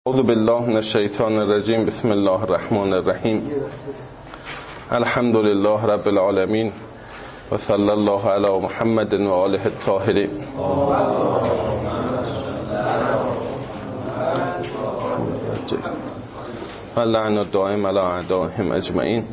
اعوذ بالله من الشیطان الرجیم. بسم الله الرحمن الرحیم. الحمد لله رب العالمین و صلی الله علی محمد و آله الطاهرین. و لعن الدائم علی اعدائهم اجمعین.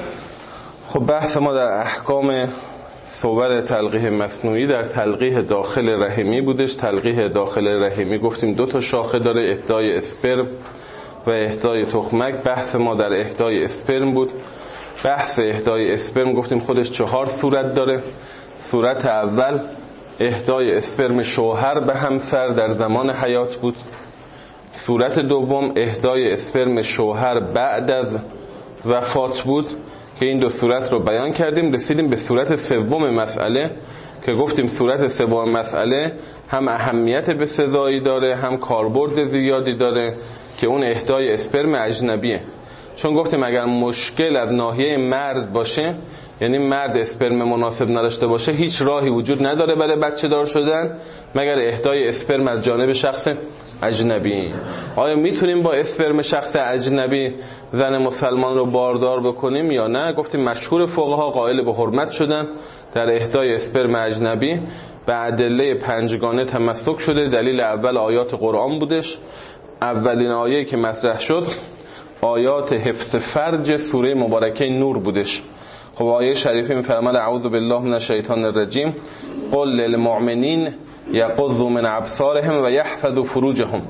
خب بحث ما در احکام صور تلقیح مصنوعی در تلقیح داخل رحمی بودش. تلقیح داخل رحمی گفتیم دو تا شاخه داره، اهدای اسپرم و اهدای تخمک. بحث ما در اهدای اسپرم بود. بحث اهدای اسپرم گفتیم خودش 4 صورت داره. صورت اول اهدای اسپرم شوهر به همسر در زمان حیات بود. صورت دوم اهدای اسپرم شوهر بعد از وفات بود که این دو صورت رو بیان کردیم. رسیدیم به صورت سوم مسئله که گفتیم صورت سوم مسئله هم اهمیت بسزایی داره هم کاربرد زیادی داره که اون اهدای اسپرم اجنبیه. چون گفتیم اگر مشکل از ناحیه مرد باشه، یعنی مرد اسپرم مناسب نداشته باشه، هیچ راهی وجود نداره برای بچه دار شدن مگر اهدای اسپرم از جانب شخص اجنبی. آیا میتونیم با اسپرم شخص اجنبی زن مسلمان رو باردار بکنیم یا نه؟ گفتیم مشهور فقها قائل به حرمت شدن در اهدای اسپرم اجنبی. به ادله 5گانه تمسک شده. دلیل اول آیات قرآن بودش. اولین آیه که مطرح شد آیات حفظ فرج سوره مبارکه نور بودش. خب آیه شریفه میفرماد اعوذ بالله من الشیطان الرجیم قل للمؤمنین یغضوا من ابصارهم و یحفظوا فروجهم.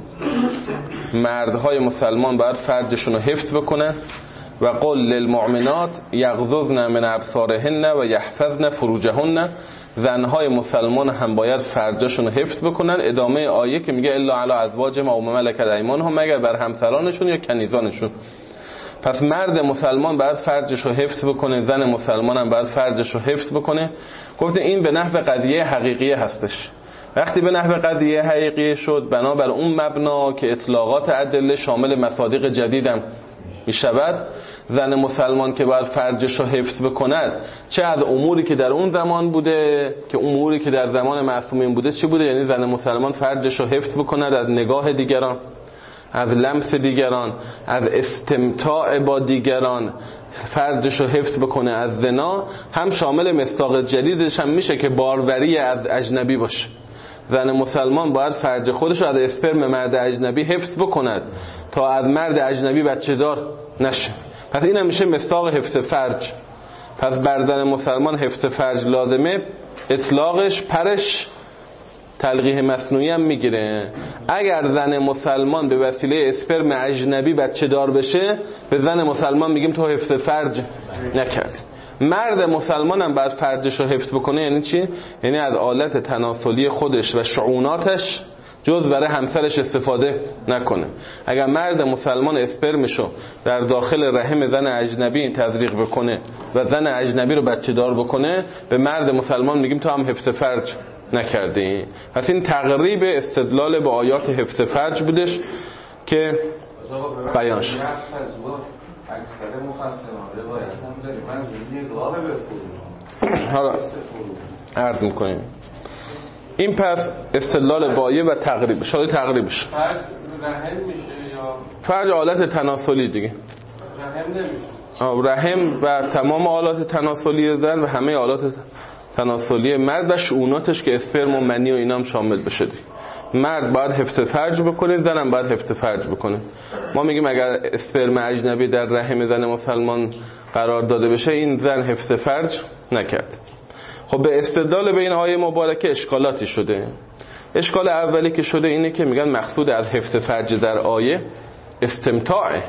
مردهای مسلمان باید فرجشون رو حفظ بکنن. و قل للمؤمنات یغضضن من ابصارهن و یحفظن فروجهن. زنهای مسلمان هم باید فرجشون رو حفظ بکنن. ادامه آیه که میگه الا علی ازواجهم و ما ملکت ایمانهم، مگر بر همسرانشون یا کنیزانشون. پس مرد مسلمان باید فرجش رو حفظ بکنه، زن مسلمان هم باید فرجش رو حفظ بکنه. گفته این به نحو قضیه حقیقیه هستش. وقتی به نحو قضیه حقیقیه شد، بنابر اون مبنا که اطلاقات ادله شامل مصادیق جدیدم می شود، زن مسلمان که باید فرجش رو حفظ بکند، چه از اموری که در اون زمان بوده که اموری که در زمان معصومین بوده چی بوده، یعنی زن مسلمان فرجش رو حفظ بکند از نگاه دیگران، از لمس دیگران، از استمتاع با دیگران، فرجش رو حفظ بکنه از زنا. هم شامل مصداق جدیدش هم میشه که باروری از اجنبی باشه. زن مسلمان باید فرج خودش رو از اسپرم مرد اجنبی حفظ بکند تا از مرد اجنبی بچه دار نشه. پس این هم میشه مصداق حفظ فرج. پس بر زن مسلمان حفظ فرج لازمه. اطلاقش پرش تلقیح مصنوعی هم میگیره. اگر زن مسلمان به وسیله اسپرم اجنبی بچه دار بشه، به زن مسلمان میگیم تو حفظ فرج نکرد. مرد مسلمان هم باید فرجش رو حفظ بکنه. یعنی چی؟ یعنی از آلت تناسلی خودش و شعوناتش جز برای همسرش استفاده نکنه. اگر مرد مسلمان اسپرمشو در داخل رحم زن اجنبی تزریق بکنه و زن اجنبی رو بچه دار بکنه، به مرد مسلمان میگیم تو هم حفظ فرج نکردی. پس این تقریب استدلال با آیات حفظ فرج بودش که بیان شد. اکثر مفسران روایت هم داریم من نگاه بفرمایید. حالا عرض میکنیم این پس استدلال با آیه و تقریب شده. تقریبش فرج رحم میشه یا فرج آلت تناسلی دیگه؟ رحم نمیشه. رحم و تمام آلات تناسلی زن و همه آلات تناسلی مرد و شؤوناتش که اسپرم و منی و اینا هم شامل بشه دیگه. مرد باید حفظ فرج بکنه، زن هم باید حفظ فرج بکنه. ما میگیم اگر اسپرم اجنبی در رحم زن مسلمان قرار داده بشه، این زن حفظ فرج نکرد. خب به استدلال به این آیه مبارکه اشکالاتی شده. اشکال اولی که شده اینه که میگن مقصود از حفظ فرج در آیه استمتاعه.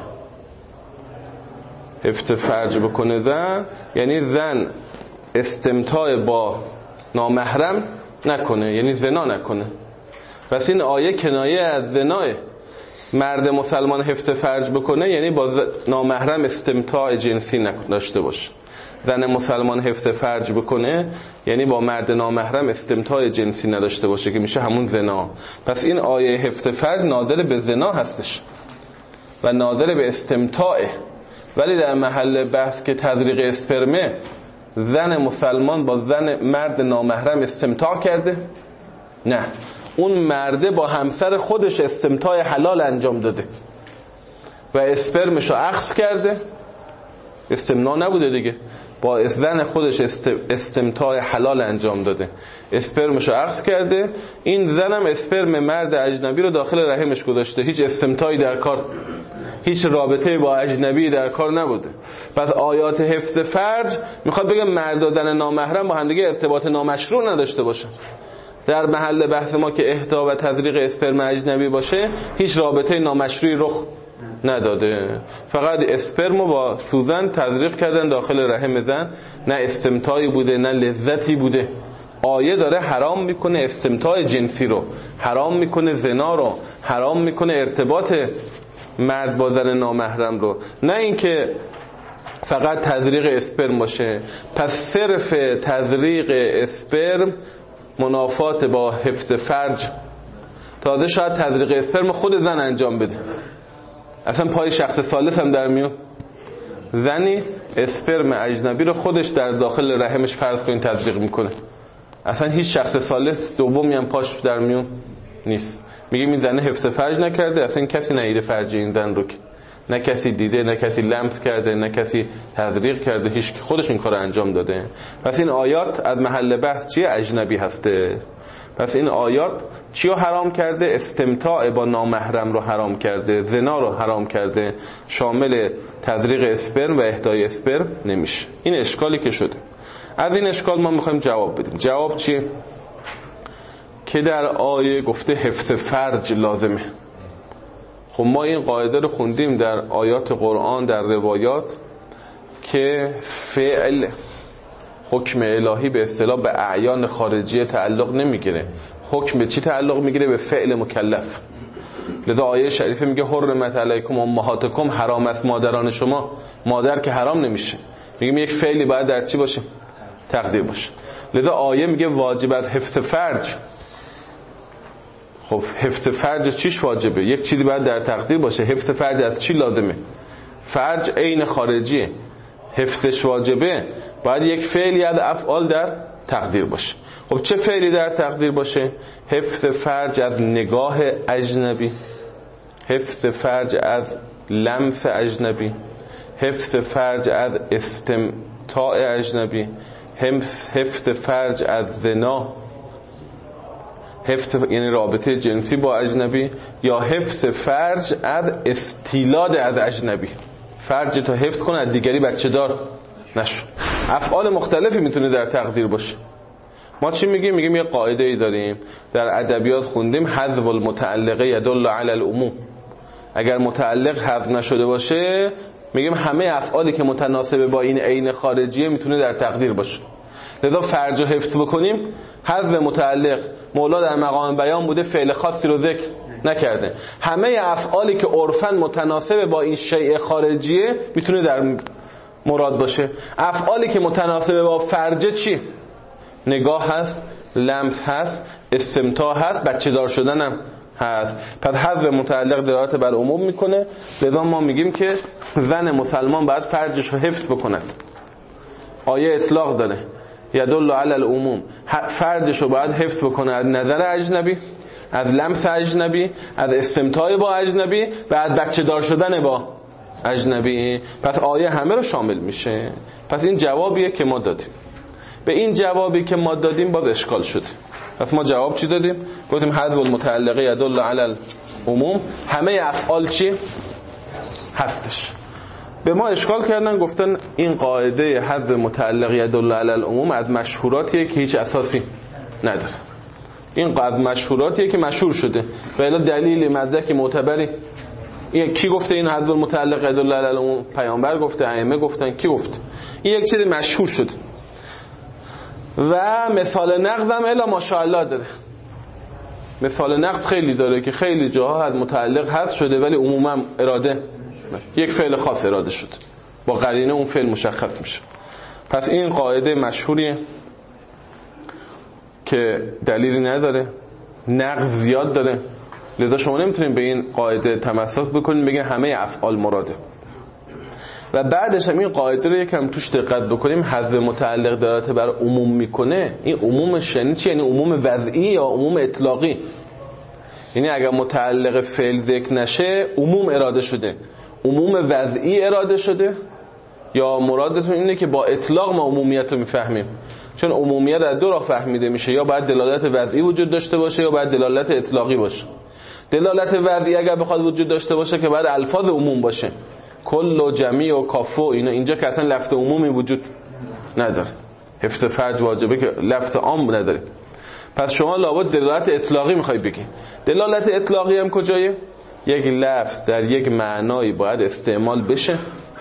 حفظ فرج بکنه زن یعنی زن استمتاع با نامحرم نکنه، یعنی زنا نکنه. پس این آیه کنایه از زناه. مرد مسلمان حفظ فرج بکنه یعنی با نامحرم استمتاع جنسی داشته باشه. زن مسلمان حفظ فرج بکنه یعنی با مرد نامحرم استمتاع جنسی نداشته باشه که میشه همون زنا. پس این آیه حفظ فرج ناظر به زنا هستش و ناظر به استمتاعه. ولی در محل بحث که تزریق اسپرمه، زن مسلمان با زن مرد نامحرم استمتاع کرده؟ نه. اون مرده با همسر خودش استمتاع حلال انجام داده و اسپرمشو اخذ کرده، استمناء نبوده دیگه، با زن خودش استمتاع حلال انجام داده، اسپرمشو اخذ کرده، این زنم اسپرم مرد اجنبی رو داخل رحمش گذاشته، هیچ استمتاعی در کار، هیچ رابطه با اجنبی در کار نبوده. پس آیات حفظ فرج میخواد بگه مرد و زن نامحرم با هم دیگه ارتباط نامشروع نداشته باشن. در محل بحث ما که اهدا و تزریق اسپرم اجنبی باشه، هیچ رابطه نامشروعی رخ نداده، فقط اسپرمو با سوزن تزریق کردن داخل رحم زن، نه استمتاعی بوده نه لذتی بوده. آیه داره حرام میکنه استمتاع جنسی رو، حرام میکنه زنا رو، حرام میکنه ارتباط مرد با زن نامحرم رو، نه اینکه فقط تزریق اسپرم باشه. پس صرف تزریق اسپرم منافات با حفظ فرج. تازه شاید تزریق اسپرم خود زن انجام بده، اصلا پای شخص ثالث هم در میون. زنی اسپرم اجنبی رو خودش در داخل رحمش فرض کنین تزریق میکنه، اصلا هیچ شخص ثالث دومی هم پاش در میون نیست. میگه این زنه حفظ فرج نکرده، اصلا کسی ندیده فرج این زن رو، نه کسی دیده، نه کسی لمس کرده، نه کسی تزریق کرده، هیچ خودش این کار انجام داده. پس این آیات از محل بحث چیه؟ اجنبی هسته. پس این آیات چی رو حرام کرده؟ استمتاع با نامحرم رو حرام کرده، زنا رو حرام کرده، شامل تزریق اسپرم و اهدای اسپرم نمیشه. این اشکالی که شده. از این اشکال ما میخوایم جواب بدیم. جواب چیه؟ که در آیه گفته حفظ فرج لازمه. خب ما این قاعده رو خوندیم در آیات قرآن، در روایات، که فعل حکم الهی به اصطلاح به اعیان خارجیه تعلق نمیگیره. حکم به چی تعلق میگیره؟ به فعل مکلف. لذا آیه شریفه میگه حرمت علیکم امهاتکم، حرام است مادران شما. مادر که حرام نمیشه، میگیم یک فعلی باید در چی باشه؟ تقدیر باشه. لذا آیه میگه واجبت حفظ فرج. خب حفظ فرج چیش واجبه؟ یک چیزی باید در تقدیر باشه. حفظ فرج از چی لازمه؟ فرج عین خارجیه، حفظش واجبه، باید یک فعلی از افعال در تقدیر باشه. خب چه فعلی در تقدیر باشه؟ حفظ فرج از نگاه اجنبی، حفظ فرج از لمس اجنبی، حفظ فرج از استمتاع اجنبی، حفظ فرج از زنا، حفظ یعنی رابطه جنسی با اجنبی، یا حفظ فرج از استیلاد از اجنبی، فرج تا حفظ کنه از دیگری بچه دار نشو. افعال مختلفی میتونه در تقدیر باشه. ما چی میگیم؟ میگیم یه قاعده ای داریم در ادبیات خوندیم، حذف المتعلقه یدل علی العموم. اگر متعلق حذف نشده باشه میگیم همه افعالی که متناسب با این عین خارجیه میتونه در تقدیر باشه. لذا فرج رو حفظ بکنیم، حذف متعلق، مولا در مقام بیان بوده، فعل خاصی رو ذکر نکرده. همه افعالی که عرفاً متناسب با این شیء خارجیه میتونه در مراد باشه. افعالی که متناسب با فرج چی؟ نگاه هست، لمس هست، استمتاع هست، بچه دار شدن هم هست. پس حذف متعلق دلالت بر عموم میکنه. لذا ما میگیم که زن مسلمان باید فرجش رو حفظ بکند. آیه اطلاق داره، یدل علی العموم، فرجش رو باید حفظ بکنه از نظر اجنبی، از لمس اجنبی، از استمتاع با اجنبی و از بچه دار شدن با اجنبی. پس آیه همه رو شامل میشه. پس این جوابیه که ما دادیم. به این جوابی که ما دادیم باز اشکال شده. پس ما جواب چی دادیم؟ گفتیم حذف المتعلقه یدل علی العموم، همه افعال چی هستش. به ما اشکال کردن، گفتن این قاعده حذف متعلق یدل علی العموم از مشهوراتیه که هیچ اساسی نداره. این قاعده مشهوراتیه که مشهور شده و الا دلیل مدرک معتبری. این کی گفته این حذف متعلق یدل علی العموم؟ پیامبر گفته، ائمه گفتن، کی گفت؟ این یک چیز مشهور شده و مثال نقض هم الا ماشاءالله داره. مثال نقض خیلی داره که خیلی جاها از متعلق حذف شده ولی عموما اراده یک فعل خاص اراده شد، با قرینه اون فعل مشخص میشه. پس این قاعده مشهوریه که دلیلی نداره، نقض زیاد داره. لذا شما نمیتونید به این قاعده تمسک بکنید بگید همه افعال مراده. و بعدش هم این قاعده رو یکم توش دقت بکنیم، حذف متعلق دلالت بر عموم میکنه. این عمومش یعنی چی؟ یعنی عموم وضعی یا عموم اطلاقی؟ یعنی اگر متعلق فعل ذکر نشه عموم اراده شده، عموم وضعی اراده شده، یا مرادتون اینه که با اطلاق ما عمومیت رو میفهمیم؟ چون عمومیت از دو راه فهمیده میشه، یا باید دلالت وضعی وجود داشته باشه یا باید دلالت اطلاقی باشه. دلالت وضعی اگر بخواد وجود داشته باشه که باید الفاظ عموم باشه، کل و جمیع و کافو اینا. اینجا که اصلا لفظ عمومی وجود نداره، حفظ فرج واجبه که لفظ عام نداره. پس شما لابد دلالت اطلاقی میخوای بگی. دلالت اطلاقی هم کجایه؟ یک لفظ در یک معنایی باید استعمال بشه،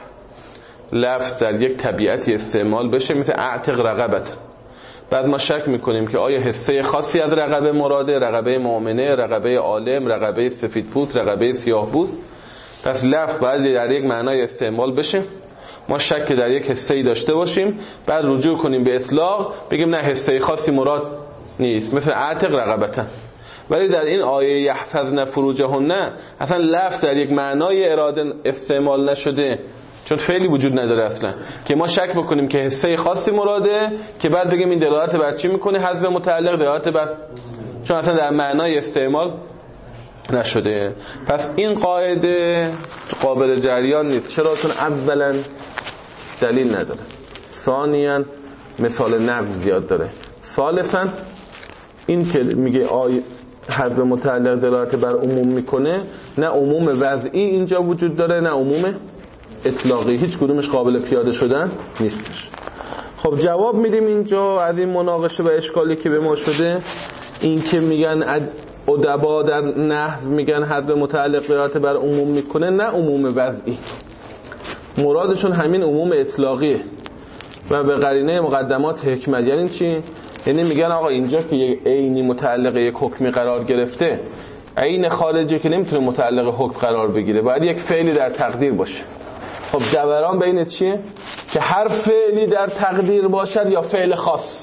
لفظ در یک طبیعتی استعمال بشه، مثل اعتق رقبت. بعد ما شک میکنیم که آیا حصه خاصی از رقبه مراده، رقبه مؤمنه، رقبه عالم، رقبه سفیدپوست، رقبه سیاه‌پوست. پس لفظ باید در یک معنای استعمال بشه، ما شک در یک حصه‌ای داشته باشیم، بعد رجوع کنیم به اطلاق بگیم نه حصه خاصی مراد نیست، مثل اعتق رقبتا. ولی در این آیه یحفظن فروجهن اصلا لفظ در یک معنای اراده استعمال نشده، چون فعلی وجود نداره اصلا که ما شک بکنیم که حصه خاصی مراده که بعد بگیم این دلالت بر چی میکنه؟ حذف متعلق دلالت بر، چون اصلا در معنای استعمال نشده. پس این قاعده قابل جریان نیست. چرا؟ چون اولا دلیل نداره، ثانیاً مثال نقض زیاد داره، ثالثاً این که میگه حذف متعلق دلالت بر عموم میکنه، نه عموم وضعی اینجا وجود داره نه عموم اطلاقی، هیچ کدومش قابل پیاده شدن نیستش. خب جواب میدیم اینجا از این مناقشه و اشکالی که به ما شده، این که میگن ادبا در نحو میگن حذف متعلق دلالت بر عموم میکنه، نه عموم وضعی، مرادشون همین عموم اطلاقیه و به قرینه مقدمات حکمت. یعنی چی؟ یعنی میگن آقا اینجا که یک عینی متعلق یک حکمی قرار گرفته، عین خارجی که نمیتونه متعلق حکم قرار بگیره، باید یک فعلی در تقدیر باشه. خب دوران بین چیه؟ که هر فعلی در تقدیر باشد یا فعل خاص.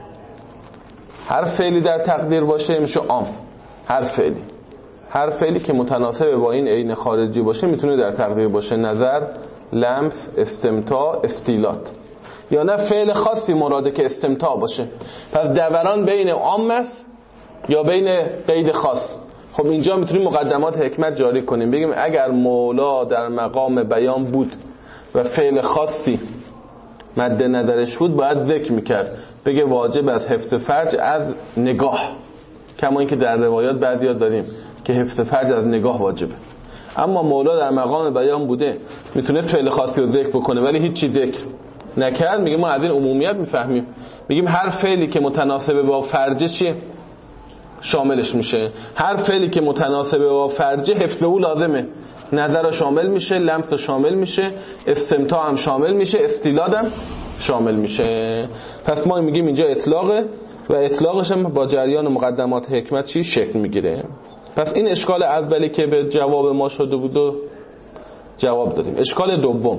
هر فعلی در تقدیر باشه میشه عام. هر فعلی که متناسب با این عین خارجی باشه میتونه در تقدیر باشه، نظر، لمس، استمتاع، استیلات. یا نه فعل خاصی مراده که استمتاع باشه. پس دوران بین عام است یا بین قید خاص. خب اینجا میتونیم مقدمات حکمت جاری کنیم، بگیم اگر مولا در مقام بیان بود و فعل خاصی مد نظرش بود باید ذکر میکرد، بگه واجب از حفظ فرج از نگاه، کما اینکه در روایات بعضیا داریم که حفظ فرج از نگاه واجبه. اما مولا در مقام بیان بوده، میتونه فعل خاصی رو ذکر بکنه ولی هیچ چیز ذکر نکرد، میگه ما از این عمومیت میفهمیم، میگیم هر فعلی که متناسب با فرج چیه؟ شاملش میشه. هر فعلی که متناسب با فرج حفظ او لازمه، نظر شامل میشه، لمس شامل میشه، استمتاع هم شامل میشه، استیلاد هم شامل میشه. پس ما میگیم اینجا اطلاقه و اطلاقش هم با جریان مقدمات حکمت چی شکل میگیره. پس این اشکال اولی که به جواب ما شده بود و جواب دادیم. اشکال دوم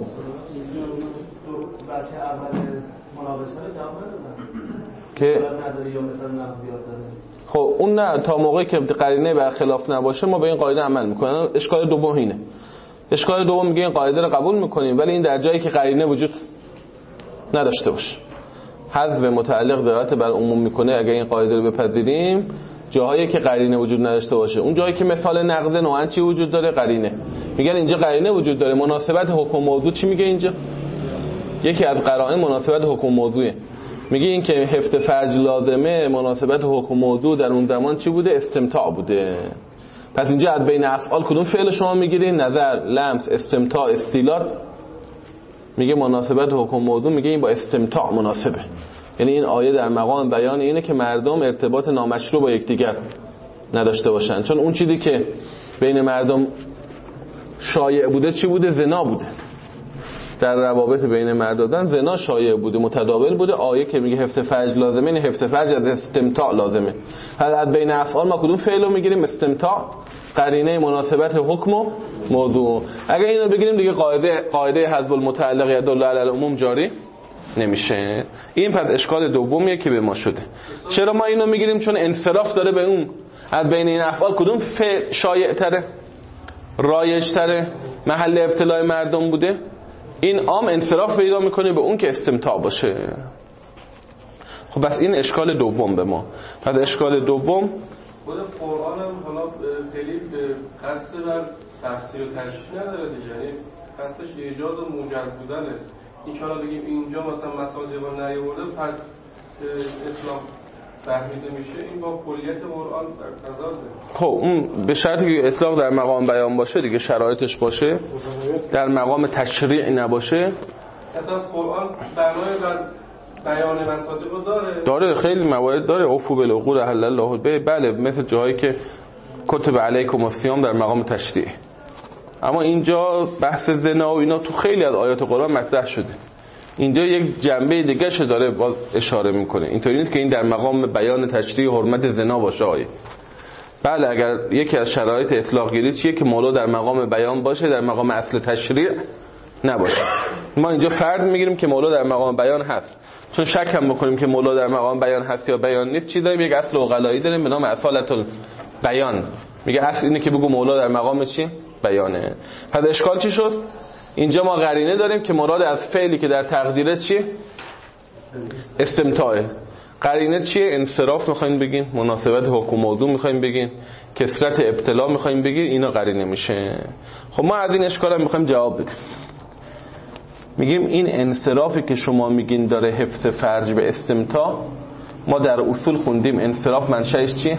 بحث اول مناقشه رو جواب ندادن که نداره یا مثلا نقضیات داره. خب اون نه، تا موقعی که قرینه برخلاف نباشه ما به این قاعده عمل میکنیم. اشکال دوم اینه. اشکال دوم میگه این قاعده رو قبول میکنیم ولی این در جایی که قرینه وجود نداشته باشه. حذف متعلق دلالت بر عموم میکنه اگر این قاعده رو بپذیریم، جاهایی که قرینه وجود نداشته باشه. اون جایی که مثال نقد نوعاً چی وجود داره؟ قرینه. میگن اینجا قرینه وجود داره. مناسبت حکم موضوع چی میگه اینجا؟ یکی از قرائن مناسبت حکم موضوعه. میگه این که حفظ فرج لازمه، مناسبت حکم موضوع در اون زمان چی بوده؟ استمتاع بوده. پس اینجا از بین افعال کدوم فعل شما میگیری؟ نظر، لمس، استمتاع، استیلات. میگه مناسبت حکم موضوع، میگه این با استمتاع مناسبه. یعنی این آیه در مقام بیان اینه که مردم ارتباط نامشروع با یکدیگر نداشته باشن، چون اون چیزی که بین مردم شایع بوده چی بوده؟ زنا بوده. در روابط بین مردان زنا شایع بوده، متداول بوده. آیه که میگه حفظ فرج لازمه، این حفظ فرج از استمتاع لازمه. از بین افعال ما کدوم فعل رو میگیریم؟ استمتاع، قرینه مناسبت حکم و موضوع. اگر اینو بگیریم دیگه قاعده حذف المتعلق یدل علی العموم جاری نمیشه. این پس اشکال دومیه که به ما شده. چرا ما اینو میگیریم؟ چون انصراف داره به اون. از بین این افعال کدوم فعل شایع تره، رایج تره، محل ابتلاع مردم بوده؟ این عام انصراف پیدا میکنه به اون که استمتاع باشه. خب بس این اشکال دوم به ما. پس اشکال دوم خود قرآن هم حالا خیلی قصد بر تفسیر و تشریح نداره دیگه، یعنی قصدش ایجاد و موجز بودنه. این که حالا بگیم اینجا مثلا مصادیق رو نیاورده پس اسلام فهمیده میشه، این با کلیت قرآن در تضاده. خب اون به شرطی که اطلاق در مقام بیان باشه دیگه، شرایطش باشه، در مقام تشریع نباشه. مثلا قرآن بنای بر بیان مصادیق رو داره خیلی موارد داره، اوفوا بالعقود احل الله به، بله، مثل جایی که کتب علیکم الصیام در مقام تشریع. اما اینجا بحث زنا و اینا تو خیلی از آیات قرآن مطرح شده، اینجا یک جنبه دیگه شو داره باز اشاره میکنه. اینطوری نیست که این در مقام بیان تشریع حرمت زنا باشه آیه. بله، اگر یکی از شرایط اطلاق گیری چیه که مولا در مقام بیان باشه، در مقام اصل تشریع نباشه. ما اینجا فرض میگیریم که مولا در مقام بیان هست، چون شک هم بکنیم که مولا در مقام بیان هست یا بیان نیست. چی داریم؟ یک اصل عقلایی داریم به نام اصالت البیان، میگه اصل اینه که بگو مولا در مقام چی؟ بیانه. پس اشکال چی شد؟ اینجا ما قرینه داریم که مراد از فعلی که در تقدیره چیه؟ استمتاعه. قرینه چیه؟ انصراف میخواین بگین، مناسبت حکم موضوع میخواین بگین، کثرت ابتلا میخواین بگین، اینا قرینه میشه. خب ما از این اشکال هم میخوایم جواب بدیم. میگیم این انصرافی که شما میگین داره حفظ فرج به استمتاع، ما در اصول خوندیم انصراف منشأش چیه؟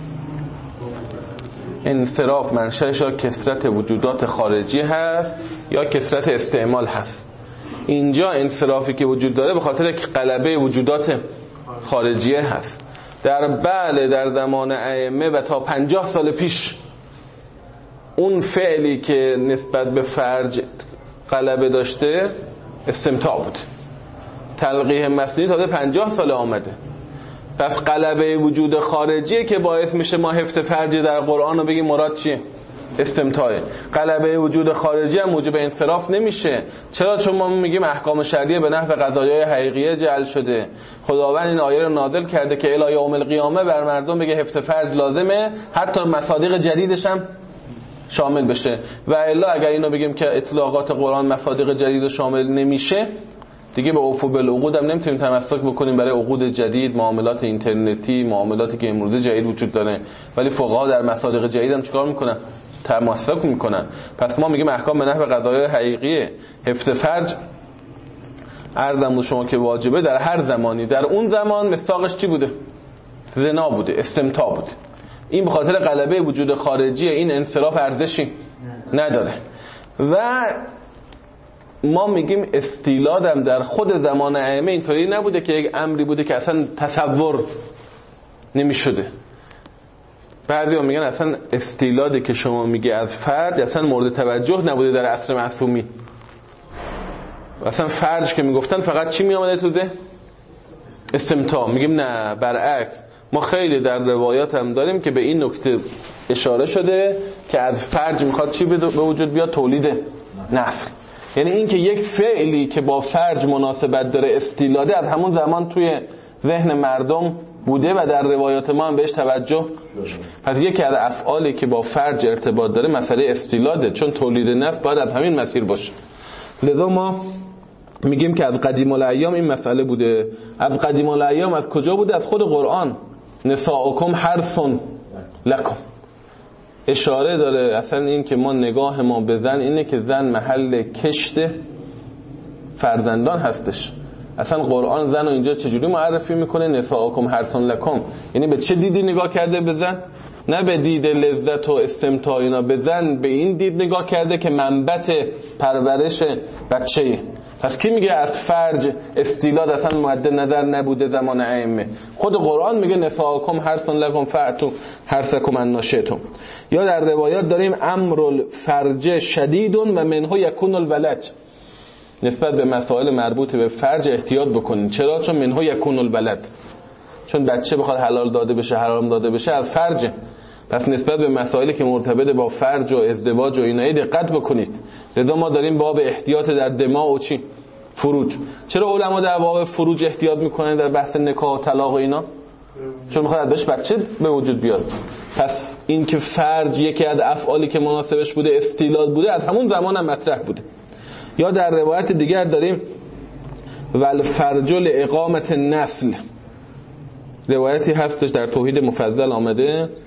انصراف منشأش یا کثرت وجودات خارجی هست یا کثرت استعمال هست. اینجا انصرافی که وجود داره به خاطر که غلبه وجودات خارجیه هست. در زمان ائمه و تا 50 سال پیش اون فعلی که نسبت به فرج غلبه داشته استمتاع بود. تلقیح مصنوعی تازه 50 سال آمده. پس غلبه وجود خارجیه که باعث میشه ما حفظ فرج در قرآن رو بگیم مراد چیه؟ استمتاعه. غلبه وجود خارجی هم موجب انصراف نمیشه. چرا؟ چون ما میگیم احکام شرعیه به نحو قضایای حقیقیه جعل شده. خداوند این آیه رو نازل کرده که الی یوم القیامه بر مردم بگه حفظ فرج لازمه، حتی مصادیق جدیدش هم شامل بشه. و الا اگر اینو بگیم که اطلاقات قرآن مصادیق جدید شامل نمیشه، دیگه به اوفوا بالعقود هم نمیتونیم تمسک بکنیم برای عقود جدید، معاملات اینترنتی، معاملاتی که امروزه جدید وجود داره. ولی فقها در مصادیق جدید هم چیکار میکنن؟ تمسک میکنن. پس ما میگیم احکام به نحو قضایای حقیقیه. حفظ فرج عرضم شما که واجبه در هر زمانی. در اون زمان مصداقش چی بوده؟ زنا بوده، استمتاع بوده. این به خاطر غلبه وجود خارجی این انصراف ارزشی نداره. و ما میگیم استیلادم در خود زمان ائمه اینطوری نبوده که یک امری بوده که اصلا تصور نمیشده. بعضیا میگن اصلا استیلادی که شما میگی از فرد اصلا مورد توجه نبوده در عصر معصومی. اصلا فرج که میگفتن فقط چی میامده تو ذهن؟ استمتاع. میگیم نه، برعکس. ما خیلی در روایات هم داریم که به این نکته اشاره شده که از فرج میخواد چی به وجود بیاد؟ تولید نسل. یعنی این که یک فعلی که با فرج مناسبت داره استیلاده از همون زمان توی ذهن مردم بوده و در روایات ما هم بهش توجه. پس یکی از افعالی که با فرج ارتباط داره مسئله استیلاده، چون تولید نسل باید از همین مسیر باشه. لذا ما میگیم که از قدیم الایام این مسئله بوده. از قدیم الایام از کجا بوده؟ از خود قرآن. نساؤکم حرث لکم. اشاره داره اصلا این که ما نگاه ما به زن اینه که زن محل کشت فرزندان هستش. اصلا قرآن زن رو اینجا چجوری معرفی میکنه؟ نساؤکم حرث لکم. یعنی به چه دیدی نگاه کرده به زن؟ نه به دید لذت و استمتاع اینا. به زن به این دید نگاه کرده که منبت پرورش بچه‌ای. پس کی میگه از فرج استیلاد اصلا مد نظر نبوده زمان ائمه؟ خود قرآن میگه نساؤکم حرث لکم فأتوا حرثکم ان شئتم. یا در روایات داریم امر الفرج شدید و منه یکون الولد. نسبت به مسائل مربوط به فرج احتیاط بکنین. چرا؟ چون منه یکون الولد، چون بچه بخواد حلال داده بشه حرام داده بشه از فرج. پس نسبت به مسائلی که مرتبط با فرج و ازدواج و اینا دقت بکنید. لذا ما داریم باب احتیاط در دماء و چی؟ فروج. چرا علما در باب فروج احتیاط میکنن در بحث نکاح و طلاق و اینا؟ چون میخواد ازش بچه به وجود بیاد. پس این که فرج یکی از افعالی که مناسبش بوده استیلاد بوده از همون زمان هم مطرح بوده. یا در روایت دیگر داریم والفرج لاقامت النسل. روایتی هستش در توحید مفضل آمده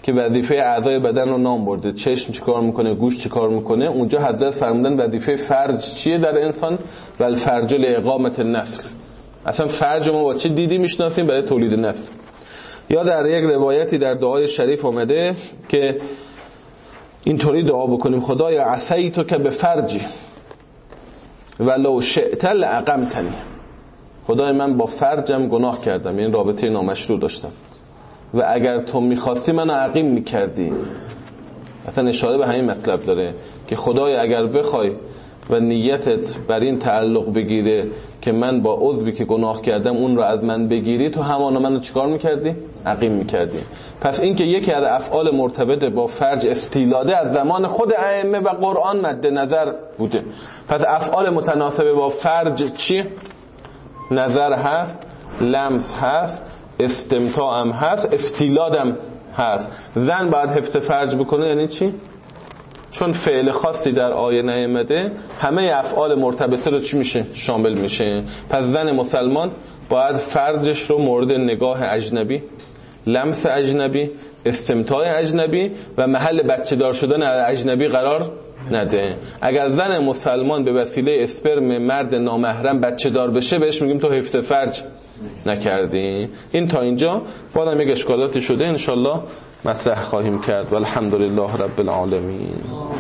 که وظیفه اعضای بدن رو نام برده، چشم چیکار میکنه، گوش چیکار میکنه، اونجا حضرت فرمودن وظیفه فرج چیه در انسان؟ والفرج لاقامت النسل. اصلا فرج ما با چه دیدی میشناسیم؟ برای تولید نسل. یا در یک روایتی در دعای شریف اومده که اینطوری دعا بکنیم: خدایا عصیتو که به فرجی ولو شئت لاقمتنی. خدای من با فرجم گناه کردم، یعنی رابطه نامشروع داشتم و اگر تو میخواستی منو عقیم میکردی. اصلا اشاره به همین مطلب داره که خدای اگر بخوای و نیتت بر این تعلق بگیره که من با عضوی که گناه کردم اون رو از من بگیری، تو همانا منو چیکار میکردی؟ عقیم میکردی. پس این که یکی از افعال مرتبط با فرج استیلاده از زمان خود ائمه و قرآن مد نظر بوده. پس افعال متناسب با فرج چی؟ نظر هست، لمس هست، استمتاع هم هست، استیلادم هست. زن باید حفظ فرج بکنه یعنی چی؟ چون فعل خاصی در آیه نیامده، همه افعال مرتبطه رو چی میشه؟ شامل میشه. پس زن مسلمان باید فرجش رو مورد نگاه اجنبی، لمس اجنبی، استمتاع اجنبی و محل بچه دار شدن اجنبی قرار نده. اگر زن مسلمان به وسیله اسپرم مرد نامحرم بچه دار بشه، بهش میگیم تو حفظ فرج نکردی. این تا اینجا بازم یک اشکالاتی شده، انشالله مطرح خواهیم کرد. والحمدلله رب العالمین.